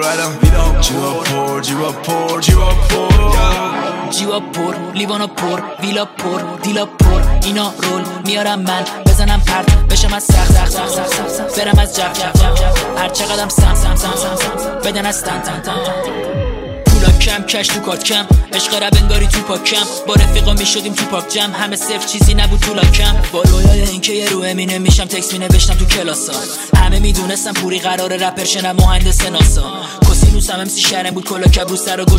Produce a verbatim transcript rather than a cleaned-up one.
بدم جیبا پر جیبا پر جیبا پر جیبا پر لیوانا پر ویلا پر دیلا پر اینا رول میارم من بزنم پرت بشم از سخت سخت سخت سخت سخت برم از جف جف جف جف هر چقدرم سم سم سم سم سم بدن از تن تن تن پولا کم کش تو کات کم عشق رب انگاری تو پاکم با رفیقا میشدیم تو پاک جم همه صفر چیزی نبود تو لاکم با رویای اینکه یه رو امینه میشم تکس مینوشتم تو کلاسا همه میدونستم پوری قراره رپر شنم مهندس ناسا کسینوس هم امسی شرم بود کلا کبوس سر و